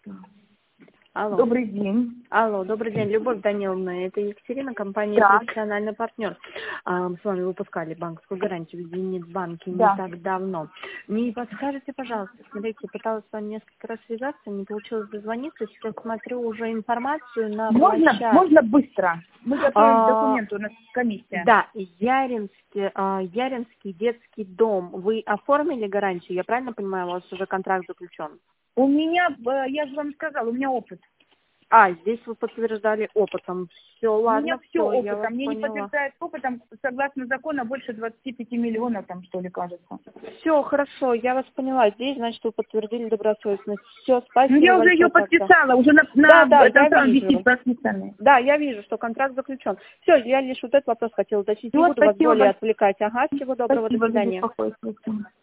Алло. Добрый день. Алло, добрый день, Любовь Даниловна, это Екатерина, компания Так. «Профессиональный партнер». Мы с вами выпускали банковскую гарантию в Зенитбанке не Да. так давно. Не подскажете, пожалуйста, смотрите, пыталась с вами несколько раз связаться, не получилось дозвониться, сейчас смотрю уже информацию на площадке. Можно быстро? Мы готовим документы, у нас комиссия. Да, Яринский детский дом. Вы оформили гарантию? Я правильно понимаю, у вас уже контракт заключен? У меня, я же вам сказала, у меня опыт. Здесь вы подтверждали опытом. Все, ладно, У меня все я вас опытом. Мне не поняла. подтверждает опытом, согласно закону, больше 25 миллионов, там, что ли, кажется. Все, хорошо, я вас поняла. Здесь, значит, вы подтвердили добросовестность. Все, спасибо. Ну, я уже ее большое тогда. подписала, уже Да, я там вижу. висит подписанный. Да, я вижу, что контракт заключен. Все, я лишь вот этот вопрос хотела уточнить. Не Всё, буду вас спасибо более большое. отвлекать. Ага, всего доброго, Спасибо до за свидания. беспокойство.